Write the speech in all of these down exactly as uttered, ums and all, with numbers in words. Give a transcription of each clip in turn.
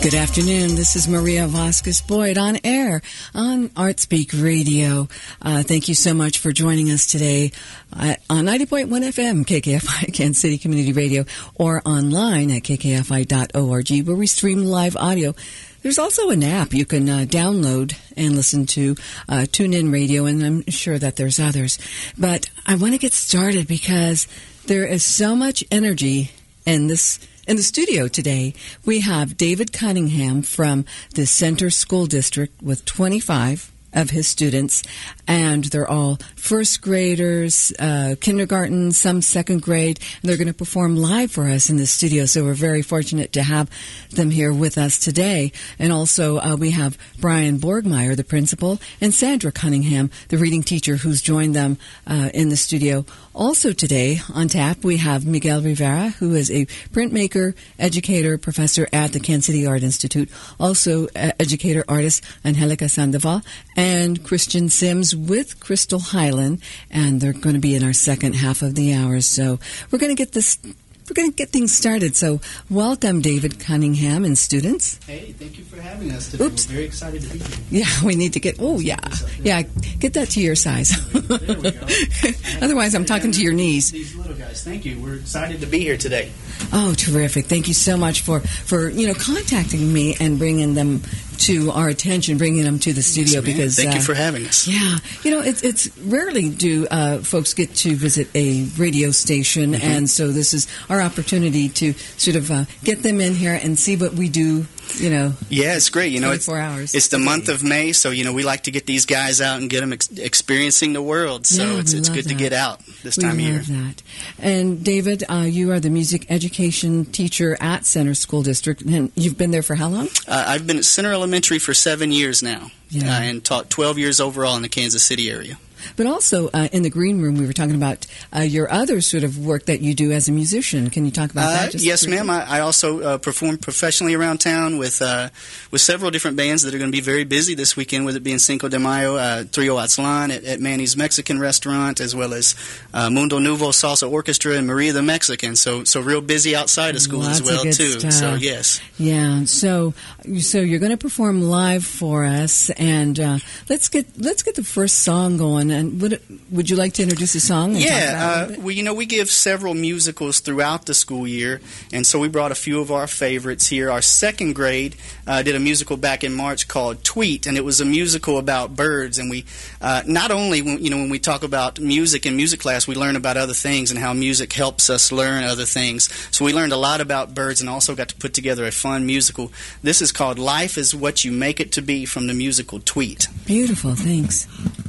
Good afternoon. This is Maria Vasquez Boyd on air on ArtSpeak Radio. Uh, thank you so much for joining us today uh, on ninety point one F M, K K F I, Kansas City Community Radio, or online at k k f i dot org, where we stream live audio. There's also an app you can uh, download and listen to, uh, TuneIn Radio, and I'm sure that there's others. But I want to get started because there is so much energy in this In the studio today. We have David Cunningham from the Center School District with twenty-five of his students, and they're all first graders, uh, kindergarten, some second grade, and they're going to perform live for us in the studio, so we're very fortunate to have them here with us today. And also uh, we have Brian Borgmeyer, the principal, and Sandra Cunningham, the reading teacher, who's joined them uh, in the studio. Also today on tap we have Miguel Rivera, who is a printmaker, educator, professor at the Kansas City Art Institute, also uh, educator, artist Angelica Sandoval, and Christian Sims with Crystal Highland, and they're going to be in our second half of the hour. So we're going to get this, we're going to get things started. So welcome, David Cunningham and students. Hey, thank you for having us today. Oops. We're very excited to be here. Yeah, we need to get, oh yeah, yeah, get that to your size. There we go. Otherwise, I'm talking to your knees. These little guys, thank you. We're excited to be here today. Oh, terrific. Thank you so much for, for you know, contacting me and bringing them to our attention, bringing them to the studio. Yes, because Thank uh, you for having us. Yeah. You know, it's, it's rarely do uh, folks get to visit a radio station, mm-hmm. and so this is our opportunity to sort of uh, get them in here and see what we do. You know, yeah, it's great. You know, it's, hours it's the month of May, so you know we like to get these guys out and get them ex- experiencing the world. So yeah, it's it's good that. to get out this we time of year. Love that. And David, uh, you are the music education teacher at Center School District, and you've been there for how long? Uh, I've been at Center Elementary for seven years now, yeah. uh, and taught twelve years overall in the Kansas City area. But also uh, in the green room, we were talking about uh, your other sort of work that you do as a musician. Can you talk about uh, that? Just yes, briefly? ma'am. I, I also uh, perform professionally around town with uh, with several different bands that are going to be very busy this weekend, with it being Cinco de Mayo, uh, Trio Aztlan at, at Manny's Mexican Restaurant, as well as uh, Mundo Nuevo Salsa Orchestra and Maria the Mexican. So, so real busy outside of school Lots as well of good too. Stuff. So, yes. Yeah. So, so you're going to perform live for us, and uh, let's get let's get the first song going. And would it, would you like to introduce a song? And yeah, uh, well, you know, we give several musicals throughout the school year, and so we brought a few of our favorites here. Our second grade uh, did a musical back in March called Tweet, and it was a musical about birds. And we uh, not only, when, you know, when we talk about music in music class, we learn about other things and how music helps us learn other things. So we learned a lot about birds and also got to put together a fun musical. This is called Life is What You Make It to Be from the musical Tweet. Beautiful, thanks.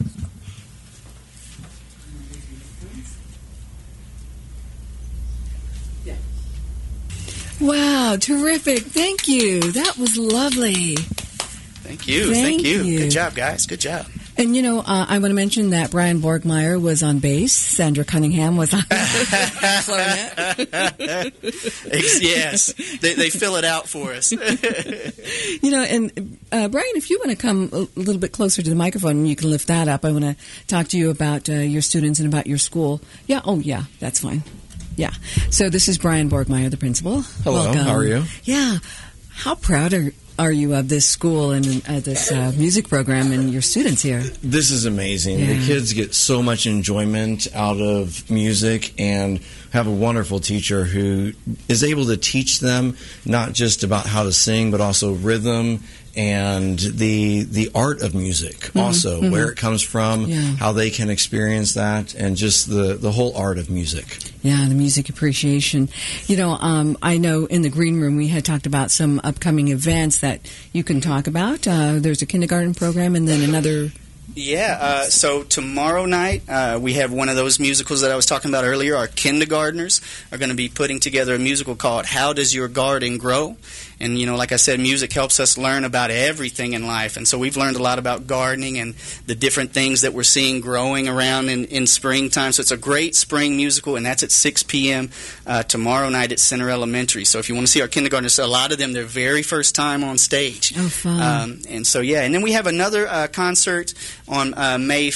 Wow, terrific. Thank you. That was lovely. Thank you. Thank, Thank you. you. Good job, guys. Good job. And, you know, uh, I want to mention that Brian Borgmeyer was on bass. Sandra Cunningham was on clarinet. Yes. They, they fill it out for us. You know, and uh, Brian, if you want to come a little bit closer to the microphone, you can lift that up. I want to talk to you about uh, your students and about your school. Yeah. Oh, yeah. That's fine. Yeah. So this is Brian Borgmeyer, the principal. Hello. Welcome. How are you? Yeah. How proud are are you of this school and uh, this uh, music program and your students here? This is amazing. Yeah. The kids get so much enjoyment out of music and have a wonderful teacher who is able to teach them not just about how to sing, but also rhythm and the the art of music, mm-hmm, also, mm-hmm. where it comes from, yeah. how they can experience that, and just the, the whole art of music. Yeah, the music appreciation. You know, um, I know in the green room we had talked about some upcoming events that you can talk about. Uh, there's a kindergarten program and then another... Yeah, uh, so tomorrow night uh, we have one of those musicals that I was talking about earlier. Our kindergartners are going to be putting together a musical called How Does Your Garden Grow? And, you know, like I said, music helps us learn about everything in life. And so we've learned a lot about gardening and the different things that we're seeing growing around in, in springtime. So it's a great spring musical, and that's at six p.m. Uh, tomorrow night at Center Elementary. So if you want to see our kindergartners, a lot of them, their very first time on stage. Oh, fun. Um, and so, yeah. And then we have another uh, concert on uh, May fifteenth.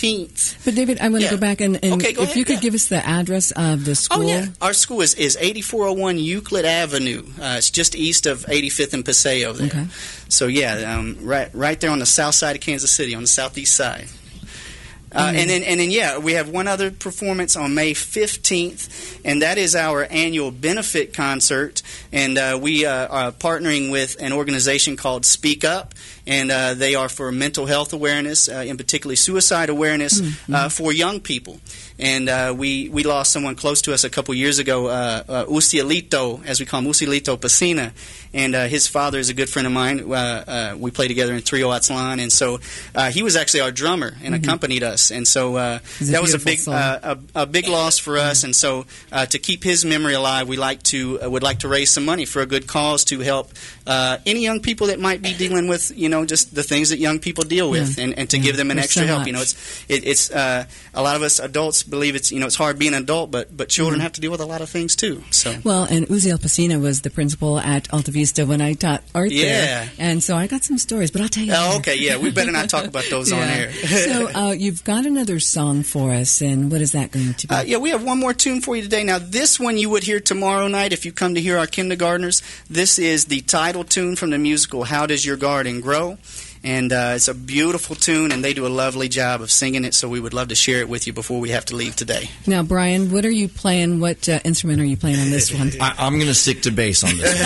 fifteenth. But David, I want to Yeah. go back and, and Okay, go if ahead, you could yeah. give us the address of the school. Oh, yeah. Our school is, is eighty-four oh one Euclid Avenue. Uh, it's just east of eighty-fifth and Paseo there. Okay. So, yeah, um, right right there on the south side of Kansas City, on the southeast side. Uh, Mm. and then, and then, yeah, we have one other performance on May fifteenth, and that is our annual benefit concert. And uh, we uh, are partnering with an organization called Speak Up, and uh, they are for mental health awareness, uh, in particularly suicide awareness Mm-hmm. uh, for young people. And uh, we, we lost someone close to us a couple years ago, uh, uh, Ucielito, as we call him, Ucielito Pacina. And uh, his father is a good friend of mine. Uh, uh, we play together in Trio Atzlan. And so uh, he was actually our drummer and Mm-hmm. accompanied us. And so uh, It's a that was a beautiful big song. uh, a, a big loss for us. And so uh, to keep his memory alive, we like to uh, would like to raise some money for a good cause to help uh, any young people that might be dealing with, you know, just the things that young people deal with, Yeah. and, and to Yeah. give them an There's extra so help. much. You know, it's it, it's uh, a lot of us adults believe it's you know it's hard being an adult, but but children Mhm. have to deal with a lot of things too. So. Well, and Uziel Pacina was the principal at Alta Vista when I taught art Yeah. there. And so I got some stories, but I'll tell you Oh, later. okay, yeah, we better not talk about those on Yeah. air. So uh, you've got another song for us, and what is that going to be? Uh, yeah, we have one more tune for you today. Now, this one you would hear tomorrow night if you come to hear our kindergartners. This is the title tune from the musical How Does Your Garden Grow? And uh, it's a beautiful tune, and they do a lovely job of singing it, so we would love to share it with you before we have to leave today. Now, Brian, what are you playing? What uh, instrument are you playing on this one? I, I'm going to stick to bass on this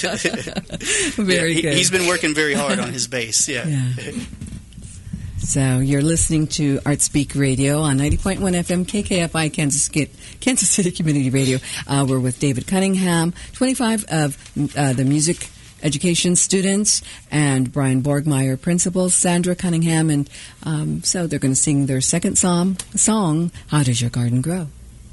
one. Very Yeah, he- good. He's been working very hard on his bass, yeah. Yeah. So you're listening to Art Speak Radio on ninety point one F M K K F I Kansas, Kansas City Community Radio. Uh, we're with David Cunningham, twenty-five of uh, the music education students, and Brian Borgmeyer, principal, Sandra Cunningham, and um, so they're going to sing their second song, song, How Does Your Garden Grow?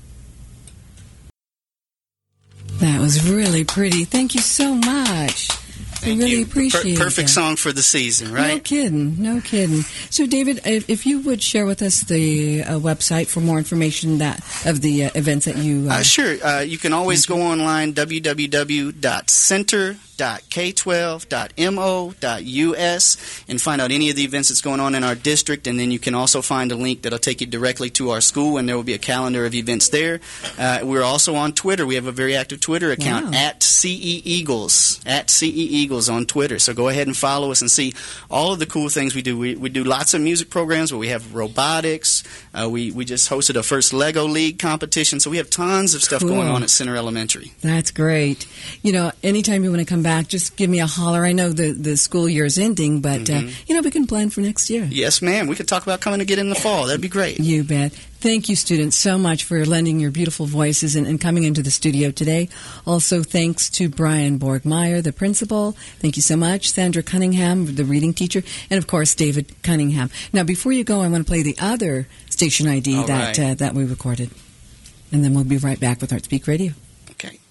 That was really pretty. Thank you so much. Thank I really you. appreciate Per- perfect that. song for the season, No right? kidding, no kidding. So, David, if, if you would share with us the uh, website for more information that of the uh, events that you... Uh, Uh, sure. Uh, you can always go online, w w w dot center dot k twelve dot m o dot u s, and find out any of the events that's going on in our district. And then you can also find a link that'll take you directly to our school, and there will be a calendar of events there. Uh, we're also on Twitter. We have a very active Twitter account, Wow. at C E Eagles, at C E Eagles on Twitter. So go ahead and follow us and see all of the cool things we do. We, we do lots of music programs where we have robotics. Uh, we, we just hosted a first Lego League competition. So we have tons of stuff Cool. going on at Center Elementary. That's great. You know, anytime you want to come back, just give me a holler. I know the, the school year is ending, but, Mm-hmm. uh, you know, we can plan for next year. Yes, ma'am. We could talk about coming again in the fall. That'd be great. You bet. Thank you, students, so much for lending your beautiful voices and, and coming into the studio today. Also, thanks to Brian Borgmeyer, the principal. Thank you so much. Sandra Cunningham, the reading teacher. And, of course, David Cunningham. Now, before you go, I want to play the other station I D All that, right. uh, that we recorded. And then we'll be right back with Art Speak Radio. Okay.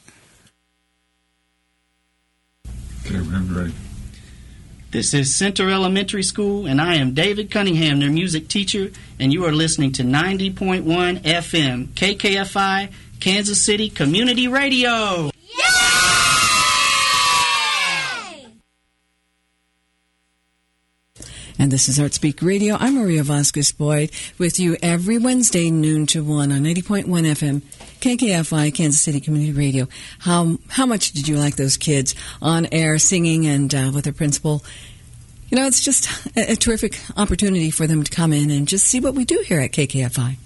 Okay, I'm ready. This is Center Elementary School, and I am David Cunningham, their music teacher, and you are listening to ninety point one F M K K F I Kansas City Community Radio. And this is Art Speak Radio. I'm Maria Vasquez Boyd with you every Wednesday, noon to one on eighty point one F M, K K F I, Kansas City Community Radio. How how much did you like those kids on air singing and uh, with their principal? You know, it's just a, a terrific opportunity for them to come in and just see what we do here at K K F I.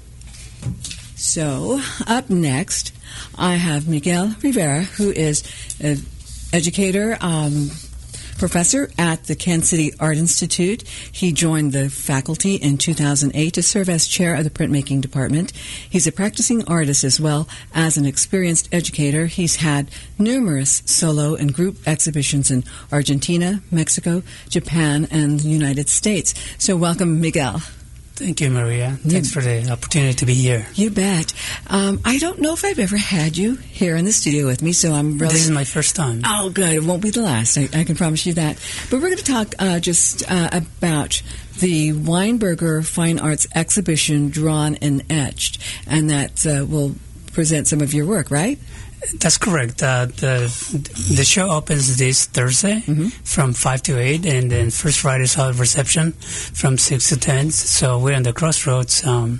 So, up next, I have Miguel Rivera, who is an educator, um, professor at the Kansas City Art Institute. He joined the faculty in two thousand eight to serve as chair of the printmaking department. He's a practicing artist as well as an experienced educator. He's had numerous solo and group exhibitions in Argentina, Mexico, Japan, and the United States. So welcome, Miguel. Thank you, Maria. Thanks for the opportunity to be here. You bet. Um, I don't know if I've ever had you here in the studio with me, so I'm really... This is my first time. Oh, good. It won't be the last. I, I can promise you that. But we're going to talk uh, just uh, about the Weinberger Fine Arts Exhibition, Drawn and Etched, and that uh, will present some of your work, right? That's correct. Uh, the the show opens this Thursday mm-hmm. from five to eight, and then First Friday is our reception from six to ten. So we're on the crossroads, um,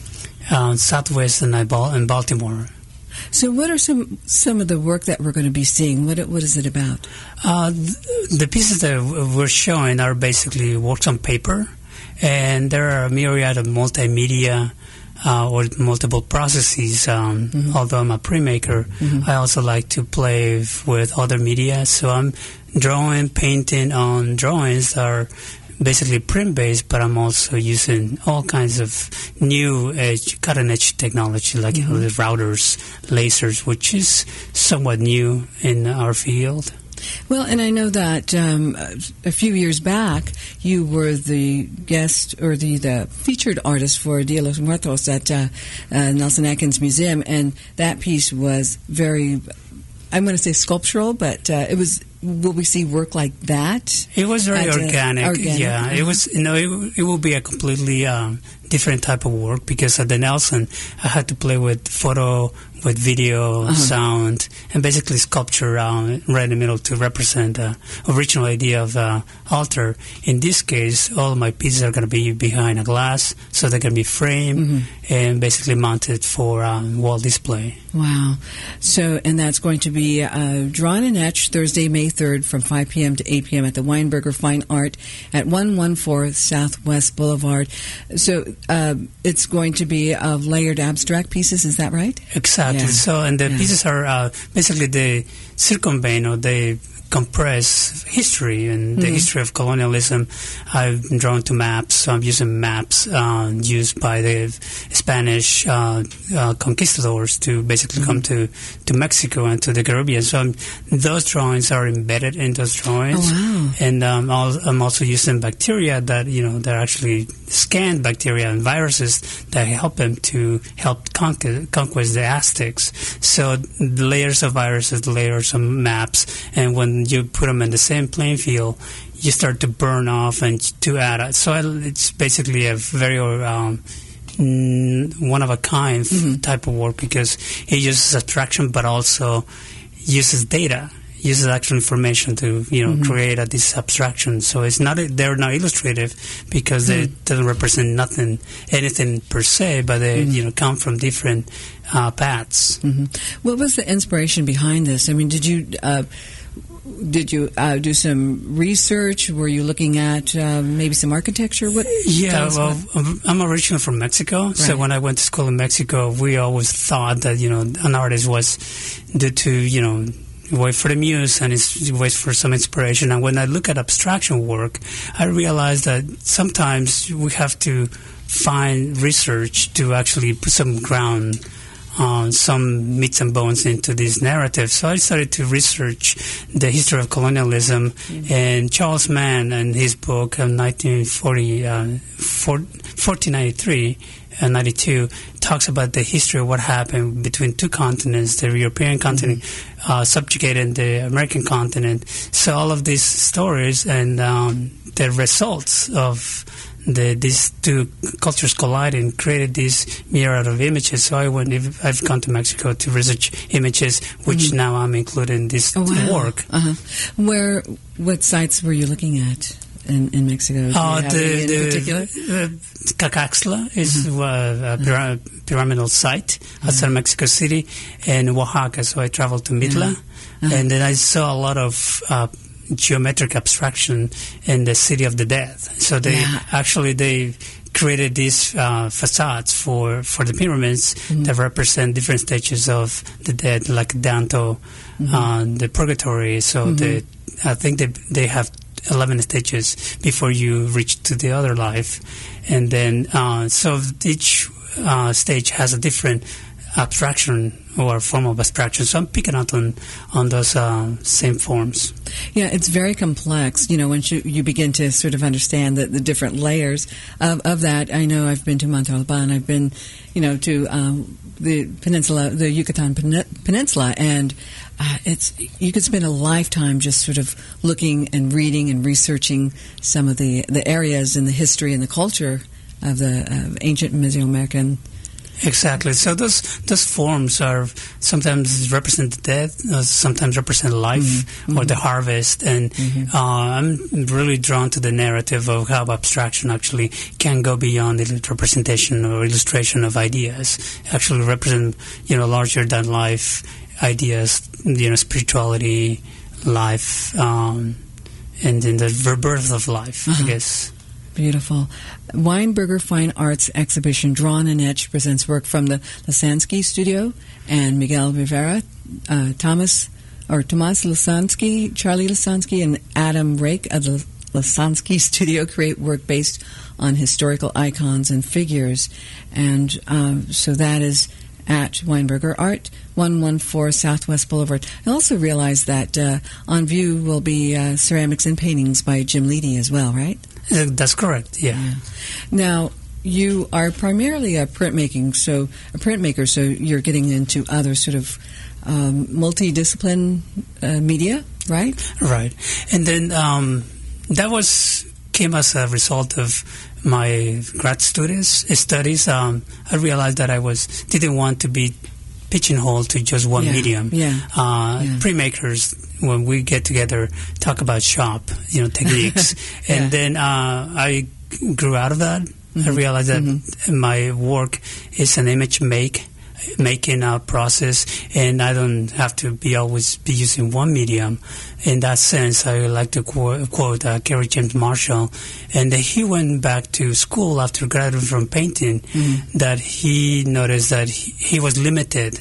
uh, southwest and in Baltimore. So what are some some of the work that we're going to be seeing? What what is it about? Uh, the, the pieces that we're showing are basically works on paper, and there are a myriad of multimedia Uh, or multiple processes. Um, mm-hmm. Although I'm a printmaker, mm-hmm. I also like to play with other media. So I'm drawing, painting on drawings that are basically print-based, but I'm also using all kinds of new edge, cutting-edge technology like mm-hmm. the routers, lasers, which is somewhat new in our field. Well, and I know that um, a few years back, you were the guest or the, the featured artist for Dia los Muertos at uh, uh, Nelson Atkins Museum, and that piece was very, I'm going to say sculptural, but uh, it was. Will we see work like that? It was very At, uh, organic. organic. Yeah, Uh-huh. it was. You know, it, it will be a completely um, different type of work because at the Nelson, I had to play with photo, with video, uh-huh. sound, and basically sculpture uh, right in the middle to represent the original idea of uh, altar. In this case, all of my pieces are going to be behind a glass, so they're going to be framed mm-hmm. and basically mounted for uh, wall display. Wow. So, and that's going to be uh, drawn and etched Thursday, May third from five p.m. to eight p.m. at the Weinberger Fine Art at one fourteen Southwest Boulevard. So uh, it's going to be uh, layered abstract pieces, is that right? Exactly. Yeah. So, and the yeah. pieces are uh, basically they circumvent or they compress history and the mm-hmm. history of colonialism. I've drawn to maps. So I'm using maps uh, used by the Spanish uh, uh, conquistadors to basically mm-hmm. come to, to Mexico and to the Caribbean. So I'm, those drawings are embedded in those drawings. Oh, wow. And um, I'm also using bacteria that, you know, they're actually scanned bacteria and viruses that help them to help conquer, conquest the Aztecs. So the layers of viruses, the layers of maps, and when you put them in the same playing field, you start to burn off and to add. So it's basically a very um, one of a kind mm-hmm. type of work because it uses abstraction, but also uses data, uses actual information to you know mm-hmm. create a, this abstraction. So it's not they're not illustrative because mm-hmm. they doesn't represent nothing, anything per se, but they mm-hmm. you know come from different uh, paths. Mm-hmm. What was the inspiration behind this? I mean, did you? Uh, Did you uh, do some research? Were you looking at uh, maybe some architecture? What? Yeah, well, about? I'm originally from Mexico, right. So when I went to school in Mexico, we always thought that you know an artist was due to you know wait for the muse and it's wait for some inspiration. And when I look at abstraction work, I realize that sometimes we have to find research to actually put some ground. Uh, some meat and bones into this narrative. So I started to research the history of colonialism, mm-hmm. and Charles Mann in his book of nineteen forty, uh, fourteen ninety-three and ninety-two talks about the history of what happened between two continents, the European continent mm-hmm. uh, subjugated the American continent. So all of these stories and um, the results of The, these two cultures colliding created this myriad of images. So I went, I've gone to Mexico to research images, which mm-hmm. now I'm including in this oh, wow. work. Uh-huh. Where, what sites were you looking at in, in Mexico? Uh, the, in the, particular? Uh, Cacaxtla is mm-hmm. uh, a pyra- pyramidal site mm-hmm. outside of Mexico City, and Oaxaca. So I traveled to Mitla, uh-huh. and then I saw a lot of uh, geometric abstraction in the City of the Dead. So they yeah. actually they created these uh, facades for, for the pyramids mm-hmm. that represent different stages of the dead, like Danto, mm-hmm. uh, the Purgatory. So mm-hmm. the, I think they they have eleven stages before you reach to the other life, and then uh, so each uh, stage has a different abstraction or form of abstraction. So I'm picking up on, on those uh, same forms. Yeah, it's very complex, you know, once you, you begin to sort of understand the, the different layers of, of that. I know I've been to Montalban, I've been, you know, to um, the peninsula, the Yucatan Peninsula, and uh, it's you could spend a lifetime just sort of looking and reading and researching some of the, the areas and the history and the culture of the uh, ancient Mesoamerican Exactly. So those those forms are sometimes represent death, uh, sometimes represent life mm-hmm. or the harvest. And mm-hmm. uh, I'm really drawn to the narrative of how abstraction actually can go beyond the representation or illustration of ideas. Actually represent, you know, larger than life ideas, you know, spirituality, life, um, and then the rebirth of life, uh-huh. I guess. Beautiful. Weinberger Fine Arts Exhibition Drawn and Etched presents work from the Lasansky Studio and Miguel Rivera, uh, Thomas or Tomas Lasansky, Charlie Lasansky, and Adam Rake of the Lasansky Studio create work based on historical icons and figures. And uh, so that is at Weinberger Art, one fourteen Southwest Boulevard. I also realized that uh, on view will be uh, ceramics and paintings by Jim Leedy as well, right? That's correct, yeah. yeah. Now, you are primarily a printmaking, so a printmaker, so you're getting into other sort of um, multidiscipline uh, media, right? Right. And then um, that was came as a result of my grad studies. studies. Um, I realized that I was didn't want to be pigeonholed to just one yeah, medium. Yeah, uh, yeah. Printmakers, when we get together, talk about shop, you know, techniques. yeah. And then uh, I grew out of that. Mm-hmm. I realized that mm-hmm. my work is an image make making a process, and I don't have to be always be using one medium. In that sense, I would like to quote, quote uh, Kerry James Marshall, and he went back to school after graduating from painting, mm-hmm. that he noticed that he, he was limited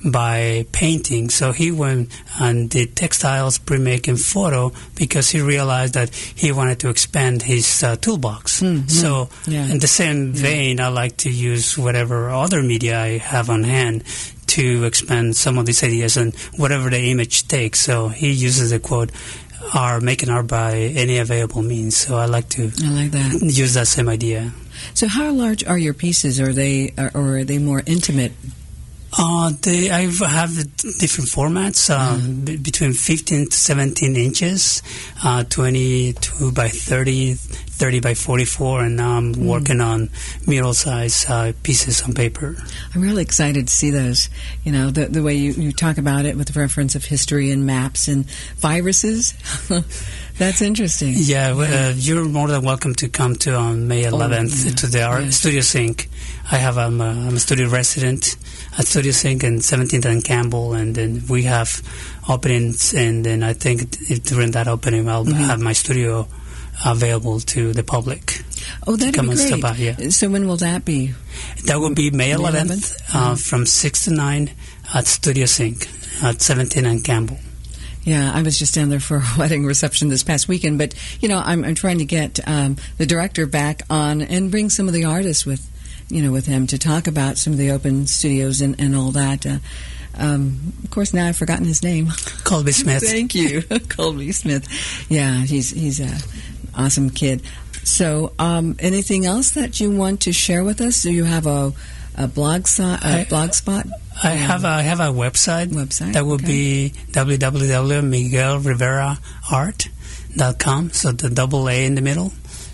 by painting, so he went and did textiles, printmaking, photo, because he realized that he wanted to expand his uh, toolbox. Mm-hmm. So yeah. in the same vein, yeah. I like to use whatever other media I have on hand to expand some of these ideas and whatever the image takes. So he uses the quote, "Are making art by any available means." So I like to I like that. use that same idea. So how large are your pieces? Are they or are they more intimate? Uh, they I have different formats, uh, mm-hmm. b- between fifteen to seventeen inches, uh, twenty-two by thirty, thirty by forty-four, and now I'm mm. working on mural-size uh, pieces on paper. I'm really excited to see those. You know, the the way you, you talk about it with the reference of history and maps and viruses. That's interesting. Yeah, uh, you're more than welcome to come to on May eleventh oh, yeah. to the art, yeah. Studio Sync. I have um, a, I'm a studio resident at Studio Sync and seventeenth and Campbell, and then we have openings, and then I think if during that opening I'll mm-hmm. have my studio available to the public. Oh, that'd come be great. And stop by, yeah. So when will that be? That will be May eleventh, uh, mm-hmm. from six to nine at Studio Sync at seventeenth and Campbell. Yeah, I was just down there for a wedding reception this past weekend, but, you know, I'm, I'm trying to get um, the director back on and bring some of the artists with, you know, with him to talk about some of the open studios and, and all that. Uh, um, of course, now I've forgotten his name. Colby Smith. Thank you. Colby Smith. Yeah, he's he's an awesome kid. So um, anything else that you want to share with us? Do you have a, a blog, so, a blog spot? I have a, I have a website. Website that will okay. be w w w dot miguel rivera art dot com. So the double A in the middle.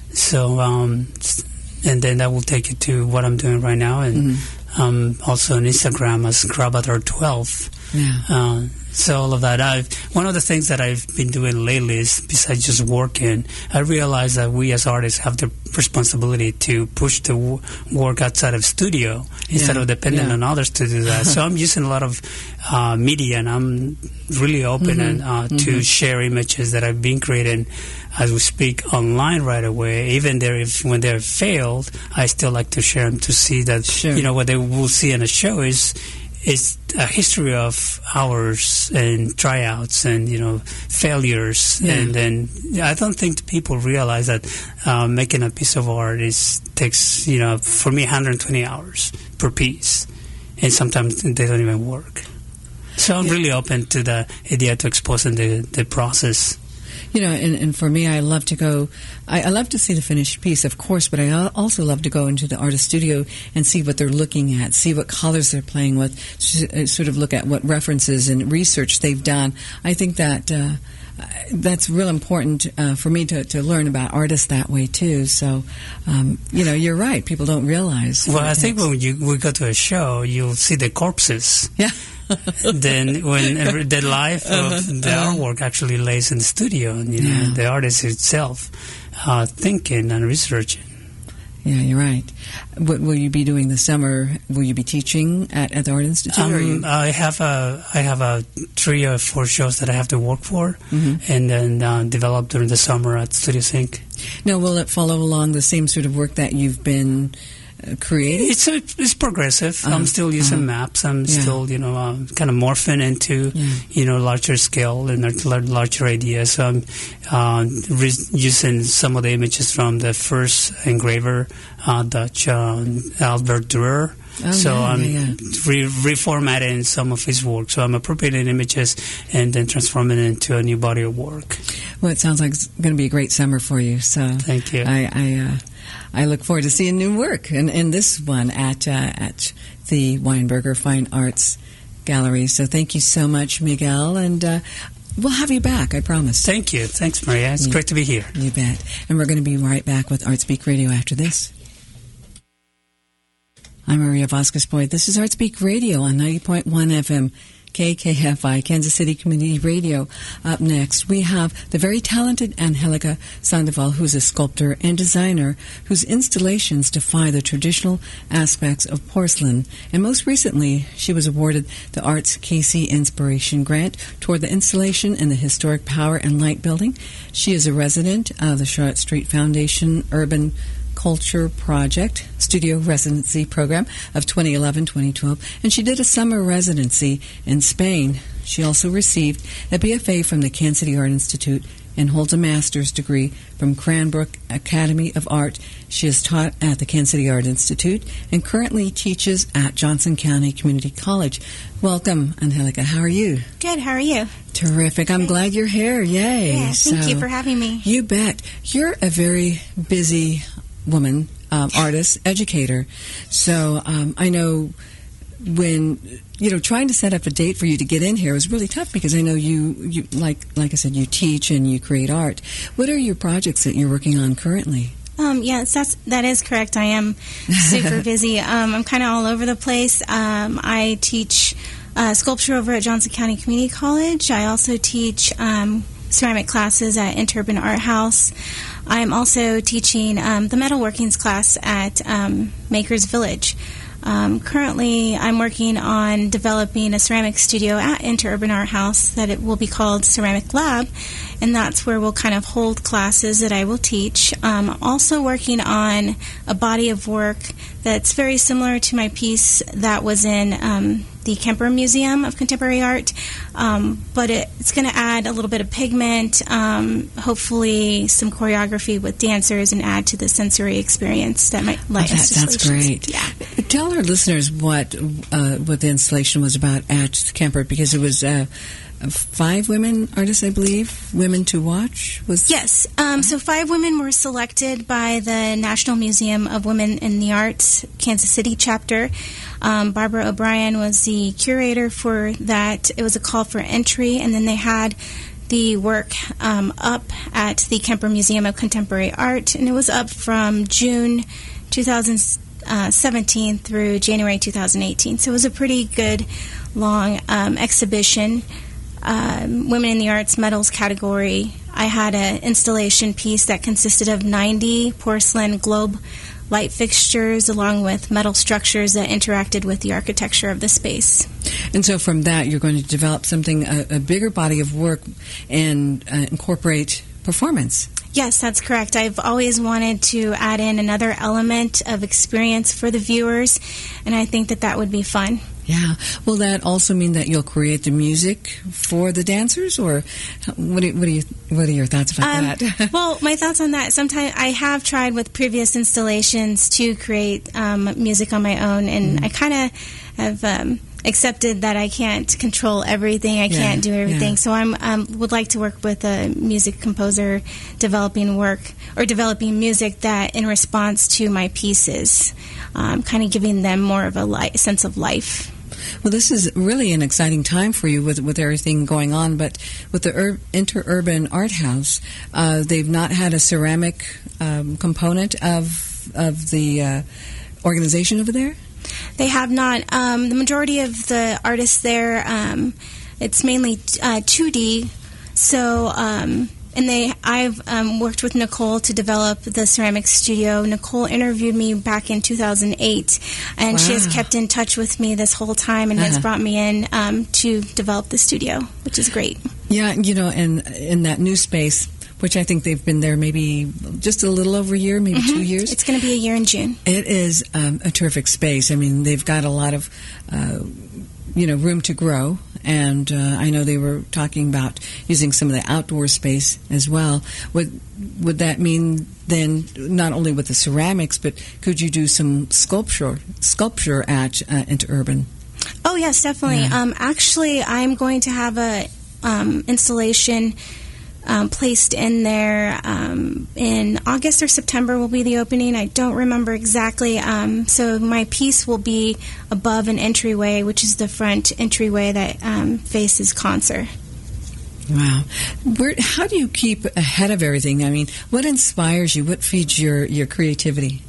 So um, and then that will take you to what I'm doing right now, and mm-hmm. um, also on Instagram as Grabador twelve. Yeah. Uh, so all of that. I've, one of the things that I've been doing lately is, besides just working, I realize that we as artists have the responsibility to push the w- work outside of studio instead yeah. of depending yeah. on others to do that. So I'm using a lot of uh, media, and I'm really open mm-hmm. and, uh, mm-hmm. to share images that I've been creating as we speak online right away. Even there, if when they're failed, I still like to share them to see that sure. you know what they will see in a show is. It's a history of hours and tryouts and, you know, failures. Yeah. And then I don't think people realize that uh, making a piece of art is takes, you know, for me, one hundred twenty hours per piece. And sometimes they don't even work. So I'm yeah. really open to the idea to exposing the, the process. You know, and, and for me, I love to go, I, I love to see the finished piece, of course, but I also love to go into the artist studio and see what they're looking at, see what colors they're playing with, sort of look at what references and research they've done. I think that uh, that's real important uh, for me to, to learn about artists that way, too. So, um, you know, you're right. People don't realize. Well, I think when you we go to a show, you'll see the corpses. Yeah. Then when every, the life of uh-huh, the uh-huh. artwork actually lays in the studio, and you know, Yeah. the artist itself uh, thinking and researching. Yeah, you're right. What will you be doing this summer? Will you be teaching at, at the Art Institute? or you- Um, I have a I have a three or four shows that I have to work for, Mhm. and then uh, develop during the summer at Studio Sync. Now, will it follow along the same sort of work that you've been uh, creating? It's a, it's progressive. Uh-huh, I'm still using uh-huh. maps. I'm Yeah. still you know uh, kind of morphing into Yeah. you know larger scale and lar- larger ideas. So I'm uh, re- using some of the images from the first engraver, uh, Dutch uh, Albert Dürer. Oh, so yeah, I'm yeah, yeah. Re- reformatting some of his work. So I'm appropriating images and then transforming it into a new body of work. Well, it sounds like it's going to be a great summer for you. So Thank you. I I, uh, I look forward to seeing new work, and, and this one at uh, at the Weinberger Fine Arts Gallery. So thank you so much, Miguel, and uh, we'll have you back. I promise. Thank you. Thanks, Maria. It's Yeah. great to be here. You bet. And we're going to be right back with ArtSpeak Radio after this. I'm Maria Vasquez-Boyd. This is ArtSpeak Radio on ninety point one F M, K K F I, Kansas City Community Radio. Up next, we have the very talented Angelica Sandoval, who's a sculptor and designer whose installations defy the traditional aspects of porcelain. And most recently, she was awarded the Arts K C Inspiration Grant toward the installation in the historic Power and Light Building. She is a resident of the Charlotte Street Foundation Urban Culture Project Studio Residency Program of twenty eleven to twenty twelve, and she did a summer residency in Spain. She also received a B F A from the Kansas City Art Institute and holds a master's degree from Cranbrook Academy of Art. She is taught at the Kansas City Art Institute and currently teaches at Johnson County Community College. Welcome, Angelica. How are you? Good. How are you? Terrific. I'm glad you're here. Yay. Yeah, thank So- you for having me. You bet. You're a very busy woman, um, artist, educator. So um, I know when, you know, trying to set up a date for you to get in here was really tough because I know you, you like like I said, you teach and you create art. What are your projects that you're working on currently? Um, yes, that's that is correct. I am super busy. Um, I'm kind of all over the place. Um, I teach uh, sculpture over at Johnson County Community College. I also teach um, ceramic classes at Interurban Art House. I'm also teaching um, the metalworkings class at um, Makers Village. Um, currently, I'm working on developing a ceramic studio at Interurban Art House that it will be called Ceramic Lab, and that's where we'll kind of hold classes that I will teach. Um, also working on a body of work that's very similar to my piece that was in um, the Kemper Museum of Contemporary Art, um, but it, it's going to add a little bit of pigment, um, hopefully some choreography with dancers, and add to the sensory experience that might light Oh, that sounds installations. great. Yeah. Tell our listeners what uh, what the installation was about at Kemper, because it was uh, five women artists, I believe, women to watch. Was Yes. Um, so five women were selected by the National Museum of Women in the Arts, Kansas City chapter. Um, Barbara O'Brien was the curator for that. It was a call for entry, and then they had the work um, up at the Kemper Museum of Contemporary Art, and it was up from June two thousand seventeen through January two thousand eighteen. So it was a pretty good, long um, exhibition. Um, Women in the Arts Metals category, I had an installation piece that consisted of ninety porcelain globe light fixtures along with metal structures that interacted with the architecture of the space. And so from that, you're going to develop something, a, a bigger body of work, and uh, incorporate performance. Yes, that's correct. I've always wanted to add in another element of experience for the viewers, and I think that that would be fun. Yeah. Will that also mean that you'll create the music for the dancers, or what? Do, what do you? What are your thoughts about Um, that? well, my thoughts on that. Sometimes I have tried with previous installations to create um, music on my own, and mm. I kind of have um, accepted that I can't control everything. I Yeah, can't do everything. yeah. So I'm um, would like to work with a music composer, developing work or developing music that in response to my pieces, um, kind of giving them more of a li- sense of life. Well, this is really an exciting time for you with with everything going on. But with the Ur- Interurban Art House, uh, they've not had a ceramic um, component of of the uh, organization over there. They have not. Um, the majority of the artists there, um, it's mainly uh, two D. So, um, and they, I've um, worked with Nicole to develop the ceramic studio. Nicole interviewed me back in two thousand eight, and she has Wow. kept in touch with me this whole time and has Uh-huh. brought me in um, to develop the studio, which is great. Yeah, you know, and in that new space, which I think they've been there maybe just a little over a year, maybe two years. It's going to be a year in June. It is um, a terrific space. I mean, they've got a lot of, uh, you know, room to grow. And uh, I know they were talking about using some of the outdoor space as well. Would would that mean then not only with the ceramics, but could you do some sculpture sculpture at uh, Interurban? Oh, yes, definitely. Yeah. Um, actually, I'm going to have a um, installation Um, placed in there um, in August or September will be the opening. I don't remember exactly. Um, so my piece will be above an entryway, which is the front entryway that um, faces Concert. Wow. Where, how do you keep ahead of everything? I mean, what inspires you? What feeds your, your creativity?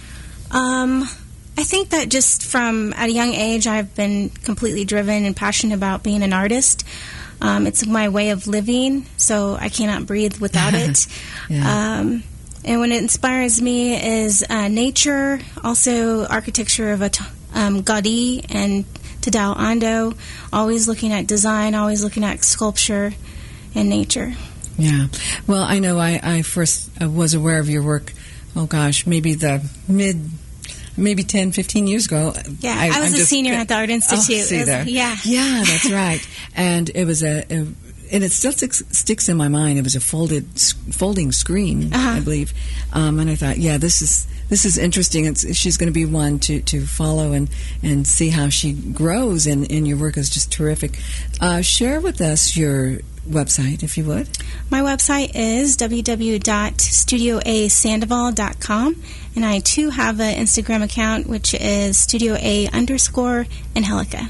Um, I think that just from at a young age, I've been completely driven and passionate about being an artist. Um, it's my way of living, so I cannot breathe without it. Yeah. Um, and what inspires me is uh, nature, also architecture of a t- um, Gaudí and Tadao Ando, always looking at design, always looking at sculpture and nature. Yeah. Well, I know I, I first uh, was aware of your work, oh gosh, maybe the mid, maybe ten, fifteen years ago. Yeah, I, I was I'm a just- senior at the Art Institute. Oh, see It was- there. Yeah. Yeah, that's right. And it was a, a and it still sticks, sticks in my mind. It was a folded, folding screen, Uh-huh. I believe. Um, and I thought, yeah, this is this is interesting. It's, she's going to be one to, to follow and, and see how she grows. And, and your work is just terrific. Uh, share with us your website, if you would. My website is w w w dot studio a sandoval dot com, and I too have an Instagram account, which is studio a underscore Angelica.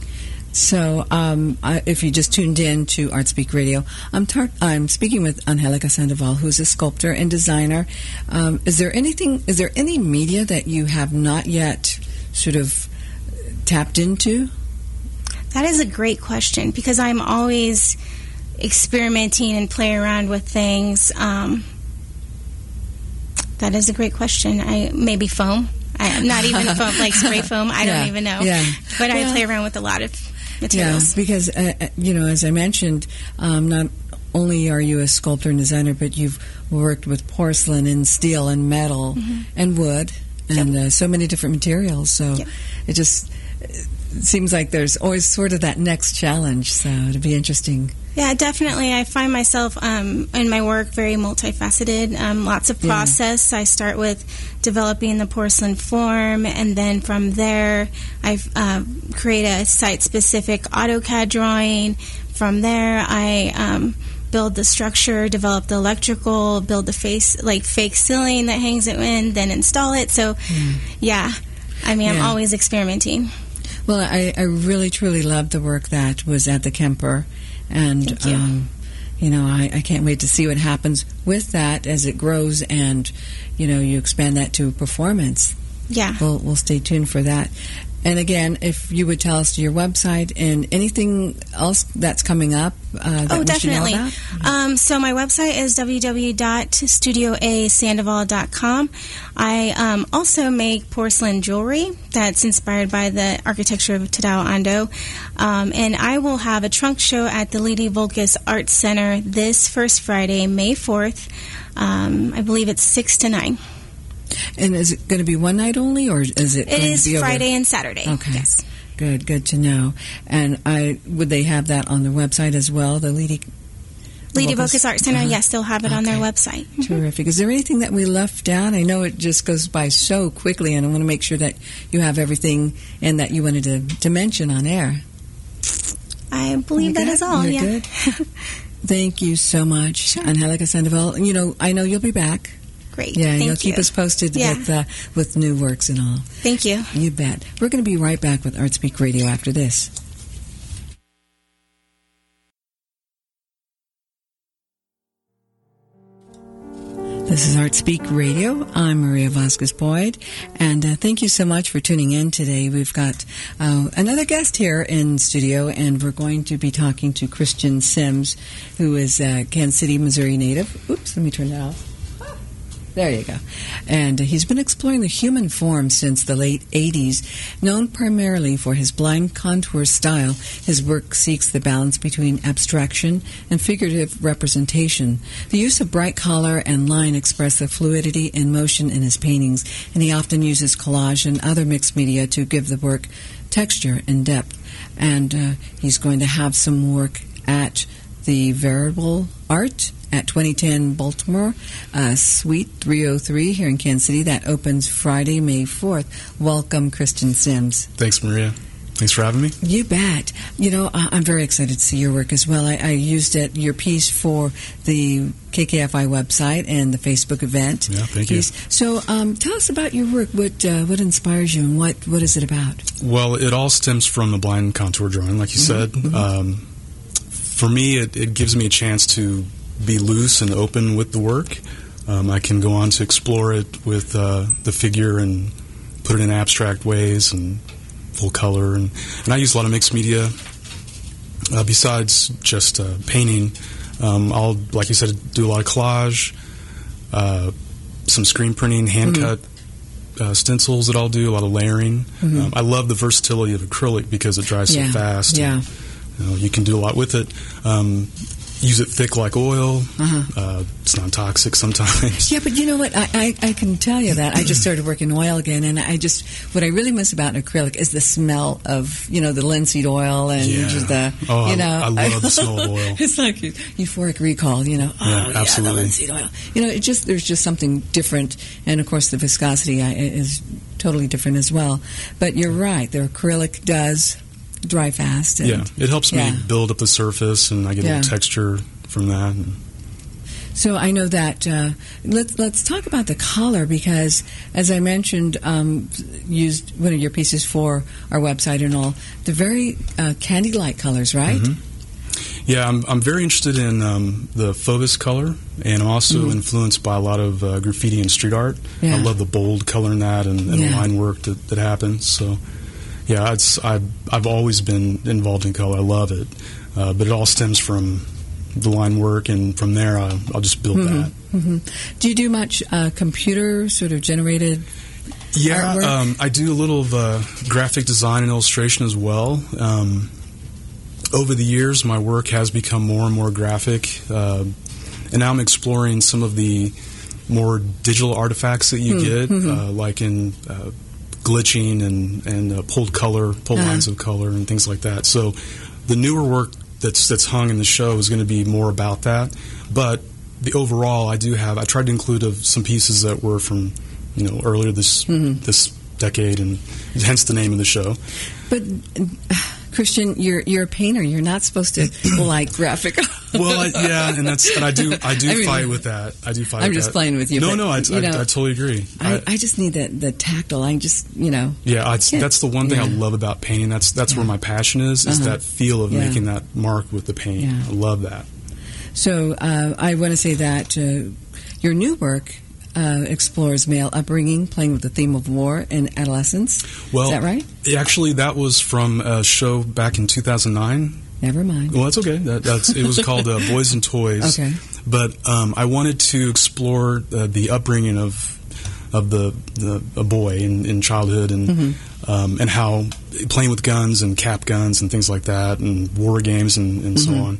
So, um, I, if you just tuned in to ArtSpeak Radio, I'm tar- I'm speaking with Angelica Sandoval, who's a sculptor and designer. Um, is there anything? Is there any media that you have not yet sort of tapped into? That is a great question because I'm always experimenting and playing around with things. Um, that is a great question. I maybe foam. I, not even foam, like spray foam. I Yeah, don't even know. yeah. But I Well, play around with a lot of Yeah, materials. because uh, uh, you know, as I mentioned, um, not only are you a sculptor and designer, but you've worked with porcelain and steel and metal Mm-hmm. and wood and uh, so many different materials. So Yep. it just it seems like there's always sort of that next challenge. So it'll be interesting. Yeah, definitely. I find myself um, in my work very multifaceted. Um, lots of Yeah. process. I start with developing the porcelain form, and then from there, I uh, create a site-specific AutoCAD drawing. From there, I um, build the structure, develop the electrical, build the face like fake ceiling that hangs it in, then install it. So, yeah, I mean, I'm Yeah. always experimenting. Well, I, I really, truly loved the work that was at the Kemper. And, Thank you. Um, you know, I, I can't wait to see what happens with that as it grows and, you know, you expand that to performance. Yeah. We'll, we'll stay tuned for that. And again, if you would tell us your website and anything else that's coming up uh, that Oh, we definitely. should know about. Um, so my website is w w w dot studio a sandoval dot com. I um, also make porcelain jewelry that's inspired by the architecture of Tadao Ando. Um, and I will have a trunk show at the Lady Volkis Art Center this first Friday, May fourth. Um, I believe it's six to nine. And is it going to be one night only, or is it? It going is to be over- Friday and Saturday. Okay. Yes. Good, good to know. And I would they have that on their website as well, the Lady Lady Bocas Art Center, uh-huh. yes, they'll have it okay. on their website. Terrific. Is there anything that we left out? I know it just goes by so quickly, and I want to make sure that you have everything and that you wanted to, to mention on air. I believe that good? is all, You're yeah. Good? Thank you so much, Sure. Angelica Sandoval. You know, I know you'll be back. Great. Yeah, Thank you'll you. keep us posted Yeah. with uh, with new works and all. Thank you. You bet. We're going to be right back with ArtSpeak Radio after this. This is ArtSpeak Radio. I'm Maria Vasquez Boyd, and uh, thank you so much for tuning in today. We've got uh, another guest here in studio, and we're going to be talking to Christian Sims, who is a Kansas City, Missouri native. Oops, let me turn that off. There you go. And uh, he's been exploring the human form since the late eighties. Known primarily for his blind contour style, his work seeks the balance between abstraction and figurative representation. The use of bright color and line express the fluidity and motion in his paintings, and he often uses collage and other mixed media to give the work texture and depth. And uh, he's going to have some work at the Variable Art at twenty ten Baltimore, uh, Suite three oh three here in Kansas City. That opens Friday, May fourth. Welcome, Christian Sims. Thanks, Maria. Thanks for having me. You bet. You know, I- I'm very excited to see your work as well. I, I used it, your piece for the K K F I website and the Facebook event. Yeah, thank you. piece. So um, tell us about your work. What uh, what inspires you, and what, what is it about? Well, it all stems from the blind contour drawing, like you said. Mm-hmm. Um, for me, it, it gives me a chance to be loose and open with the work. Um, I can go on to explore it with uh, the figure and put it in abstract ways and full color. And, and I use a lot of mixed media. Uh, besides just uh, painting, um, I'll, like you said, do a lot of collage, uh, some screen printing, hand-cut mm-hmm. uh, stencils that I'll do, a lot of layering. Mm-hmm. Um, I love the versatility of acrylic because it dries yeah. so fast. Yeah. And, you know, you can do a lot with it. Um, use it thick like oil. Uh-huh. Uh, it's non-toxic sometimes. Yeah, but you know what? I, I, I can tell you that. I just started working oil again, and I just, what I really miss about acrylic is the smell of, you know, the linseed oil and Yeah. just the, Oh, you know. I, I love the smell of oil. It's like euphoric recall, you know. Oh, Yeah, yeah, absolutely. the linseed oil. You know, it just, there's just something different, and of course the viscosity I- is totally different as well. But you're right, the acrylic does dry fast. And, Yeah, it helps me yeah. build up the surface, and I get a Yeah. little texture from that. And So I know that uh, let's let's talk about the color, because as I mentioned, um, used one of your pieces for our website and all. They're very uh, candy light colors, right? Mm-hmm. Yeah, I'm I'm very interested in um, the Fauves color, and I'm also Mm. influenced by a lot of uh, graffiti and street art. Yeah. I love the bold color in that, and, and Yeah. the line work that, that happens. So, yeah, it's I've I've always been involved in color. I love it, uh, but it all stems from the line work, and from there I'll, I'll just build Mm-hmm. that. Mm-hmm. Do you do much uh, computer sort of generated? Yeah, artwork? um, I do a little of uh, graphic design and illustration as well. Um, over the years, my work has become more and more graphic, uh, and now I'm exploring some of the more digital artifacts that you Mm, get, mhm. uh, like in uh, glitching and and uh, pulled color, pulled Uh-huh. lines of color, and things like that. So, the newer work that's that's hung in the show is going to be more about that, but the overall, I do have. I tried to include of some pieces that were from, you know, earlier this Mhm. this decade, and hence the name of the show. But uh, Christian, you're you're a painter. You're not supposed to like graphic. Well, I, yeah, and that's and I do I do I mean, fight with that. I do fight. I'm with just that. playing with you, No, but, no, I, you I, know, I totally agree. I, I just need the the tactile. I just you know. Yeah, I, Yeah. that's the one thing I Yeah. love about painting. That's that's Yeah. where my passion is. Is Uh-huh. that feel of Yeah. making that mark with the paint. Yeah. I love that. So uh, I want to say that uh, your new work uh, explores male upbringing, playing with the theme of war and adolescence. Well, Is that right? Actually, that was from a show back in two thousand nine. Never mind. Well, that's okay. That, that's it was called uh, Boys and Toys. Okay. But um, I wanted to explore uh, the upbringing of of the, the a boy in, in childhood, and Mm-hmm. um, and how playing with guns and cap guns and things like that, and war games and, and so Mhm. on,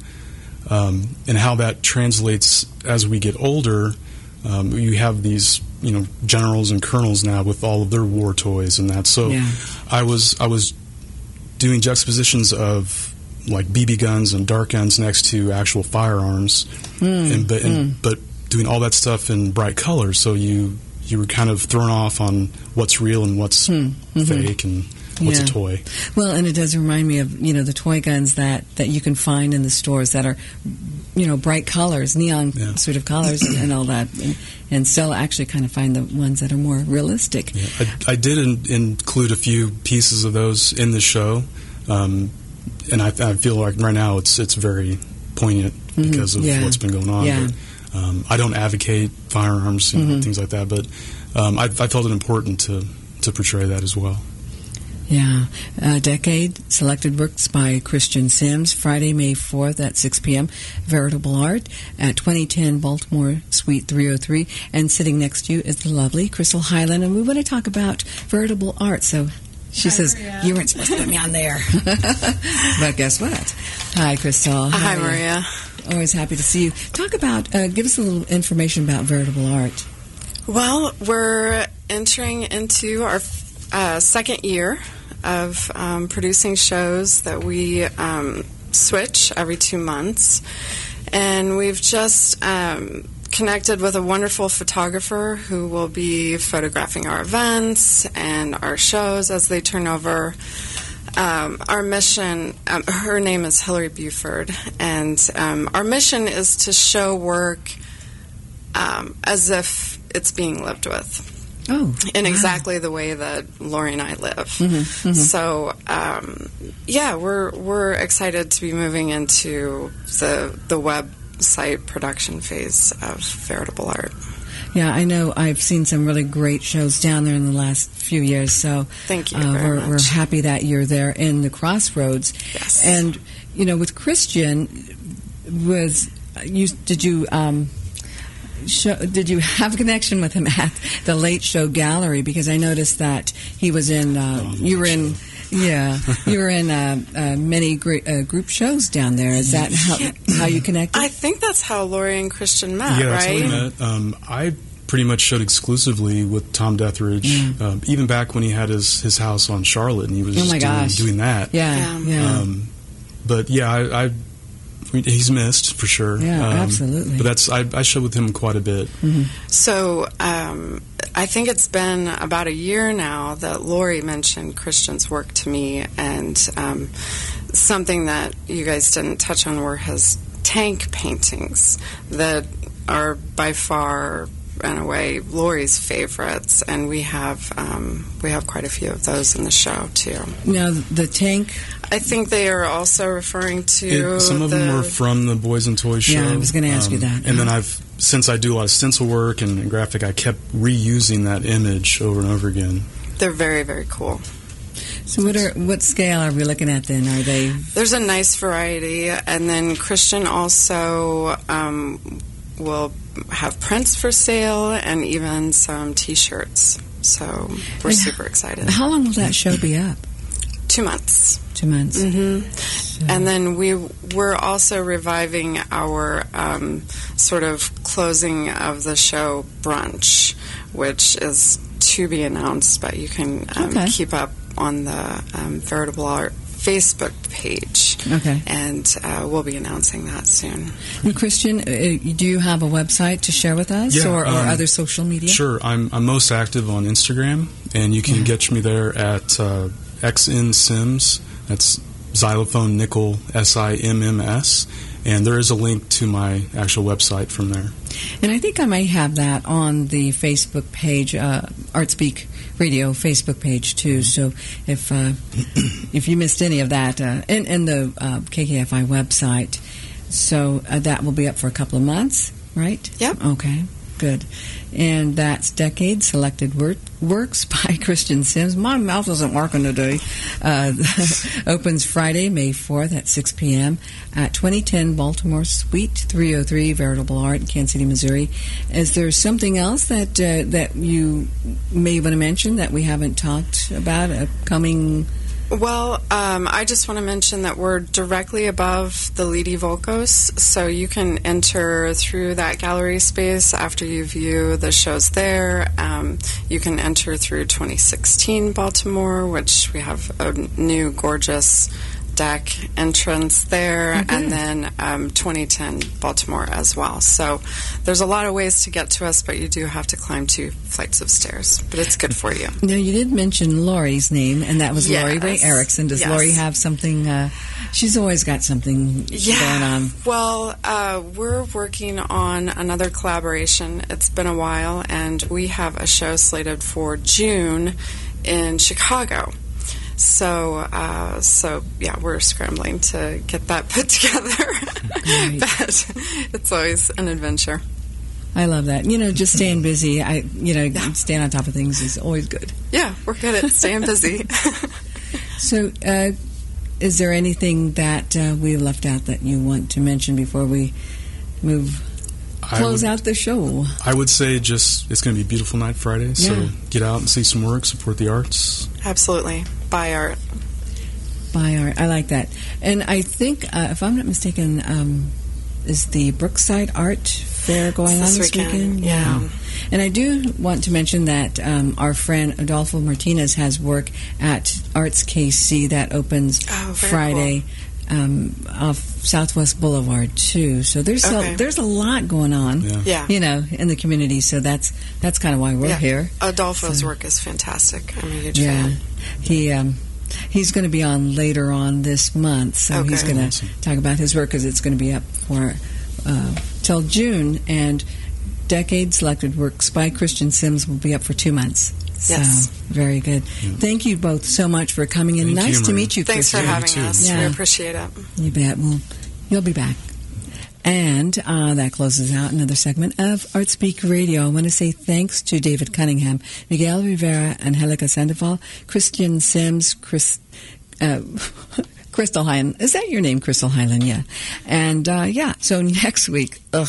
um, and how that translates as we get older. Um, you have these, you know, generals and colonels now with all of their war toys and that. So Yeah. I was I was doing juxtapositions of like B B guns and dart guns next to actual firearms, mm, and, but, and, mm. but doing all that stuff in bright colors, so you you were kind of thrown off on what's real and what's mm, mm-hmm. fake and what's yeah. a toy. Well, and it does remind me of, you know, the toy guns that, that you can find in the stores that are, you know, bright colors, neon yeah. sort of colors and, and all that, and, and still actually kind of find the ones that are more realistic. Yeah. I, I did in, include a few pieces of those in the show, um, and I, I feel like right now it's it's very poignant mm-hmm. because of yeah. what's been going on. Yeah. But, um, I don't advocate firearms, you know, mm-hmm. things like that, but um, I, I felt it important to, to portray that as well. Yeah. Uh, Decade, selected works by Christian Sims, Friday, May fourth at six p.m. Veritable Art at twenty ten Baltimore, Suite three oh three. And sitting next to you is the lovely Crystal Highland, and we want to talk about Veritable Art. So she Hi, says, Maria. You weren't supposed to put me on there. But guess what? Hi, Crystal. Hi, Hi Maria. Always happy to see you. Talk about, uh, give us a little information about Veritable Art. Well, we're entering into our uh, second year of um, producing shows that we um, switch every two months. And we've just um, connected with a wonderful photographer who will be photographing our events and our shows as they turn over. Um, our mission, um, her name is Hillary Buford, and um, our mission is to show work um, as if it's being lived with. Oh, in wow. exactly the way that Lori and I live. Mm-hmm, mm-hmm. So, um, yeah, we're we're excited to be moving into the the website production phase of Veritable Art. Yeah, I know. I've seen some really great shows down there in the last few years. So thank you. Uh, very we're, much. we're happy that you're there in the Crossroads. Yes. And you know, with Christian, was you did you? Um, Show, did you have a connection with him at the Late Show Gallery? Because I noticed that he was in. Uh, oh, you were in, yeah, you were in uh, uh, many gr- uh, group shows down there. Is that how yeah. how you connected? I think that's how Lori and Christian met. Yeah, right? that's how we met. Um, I pretty much showed exclusively with Tom Deathridge, yeah. um, even back when he had his, his house on Charlotte, and he was oh just my doing, gosh. doing that. Yeah, yeah. yeah. Um, but yeah, I. I He's missed for sure. Yeah, um, absolutely. But that's I, I show with him quite a bit. Mm-hmm. So um, I think it's been about a year now that Lori mentioned Christian's work to me, and um, something that you guys didn't touch on were his tank paintings that are by far, in a way, Lori's favorites, and we have um, we have quite a few of those in the show too. Now the tank. I think they are also referring to it, some of the, them were from the Boys and Toys show. Yeah, I was going to ask um, you that. And uh-huh. then I've since I do a lot of stencil work and, and graphic, I kept reusing that image over and over again. They're very very cool. So what are what scale are we looking at then? Are they? There's a nice variety, and then Christian also um, will have prints for sale and even some T-shirts. So we're and super excited. How long will that show be up? Two months. Two months. Mm-hmm. So. And then we we're also reviving our um, sort of closing of the show brunch, which is to be announced, but you can um, okay. keep up on the um, Veritable Art Facebook page. Okay. And uh, we'll be announcing that soon. And Christian, uh, do you have a website to share with us, Yeah, or, or um, other social media? Sure. I'm, I'm most active on Instagram, and you can yeah. get me there at uh, X N Sims. That's xylophone nickel S I M M S. And there is a link to my actual website from there. And I think I may have that on the Facebook page, uh, ArtSpeak Radio Facebook page too. So if uh, if you missed any of that, uh, and, and the uh, K K F I website, so uh, that will be up for a couple of months, right? Yep. Okay. Good. And that's Decade Selected Word, Works by Christian Sims. My mouth isn't working today. Uh, opens Friday, May fourth at six p.m. at twenty ten Baltimore Suite three oh three, Veritable Art in Kansas City, Missouri. Is there something else that uh, that you may want to mention that we haven't talked about upcoming? Well, um, I just want to mention that we're directly above the Lidi Volkos, so you can enter through that gallery space after you view the shows there. Um, you can enter through twenty sixteen Baltimore, which we have a new gorgeous deck entrance there, Okay. and then um, twenty ten Baltimore as well. So there's a lot of ways to get to us, but you do have to climb two flights of stairs. But it's good for you. Now, you did mention Lori's name, and that was Yes. Lori Ray Erickson. Does Yes. Lori have something? Uh, she's always got something Yeah. going on. Well, uh, we're working on another collaboration. It's been a while, and we have a show slated for June in Chicago. So, uh, so yeah, we're scrambling to get that put together. But it's always an adventure. I love that. You know, just staying busy. I, you know, staying on top of things is always good. Yeah, we're good at staying busy. So, uh, is there anything that uh, we left out that you want to mention before we move, I close would- out the show? I would say just it's going to be a beautiful night Friday, so Yeah. get out and see some work, support the arts. Absolutely. Buy art. Buy art. I like that. And I think, uh, if I'm not mistaken, um, is the Brookside Art Fair going It's on this this weekend? weekend, yeah. And I do want to mention that um, our friend Adolfo Martinez has work at Arts K C that opens Oh, very Friday um, off Southwest Boulevard too. So there's Okay. a, there's a lot going on, Yeah. Yeah. you know, in the community. So that's that's kind of why we're Yeah. here. Adolfo's So- work is fantastic. I'm a huge Yeah, fan. he um, he's going to be on later on this month, so he's Okay. going to Awesome. talk about his work because it's going to be up for uh, till June, and Decade Selected Works by Christian Sims will be up for two months. Yes. So, very good. Thank you both so much for coming in. Thank Nice you, to Maria. meet you, Thanks for Christian. having too. us. Yeah. We appreciate it. You bet. Well, you'll be back. And uh, that closes out another segment of Art Speak Radio. I want to say thanks to David Cunningham, Miguel Rivera, Angelica Sandoval, Christian Sims, Chris, uh, Crystal Hyland. Is that your name, Crystal Hyland? Yeah. And, uh, yeah, so next week, ugh,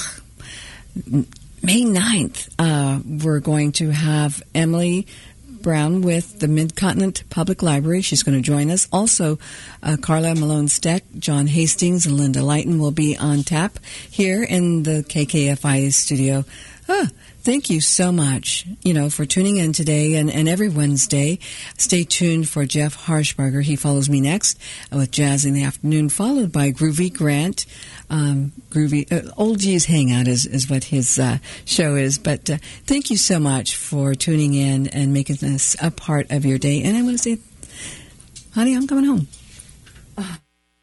May ninth, uh, we're going to have Emily Brown with the Mid-Continent Public Library. She's going to join us. Also, uh, Carla Malone-Steck, John Hastings, and Linda Lighton will be on tap here in the K K F I studio. Oh, thank you so much, you know, for tuning in today and, and every Wednesday. Stay tuned for Jeff Harshbarger. He follows me next with Jazz in the Afternoon, followed by Groovy Grant. Um, Groovy, uh, Old G's Hangout is, is what his uh, show is. But uh, thank you so much for tuning in and making this a part of your day. And I want to say, honey, I'm coming home. Uh,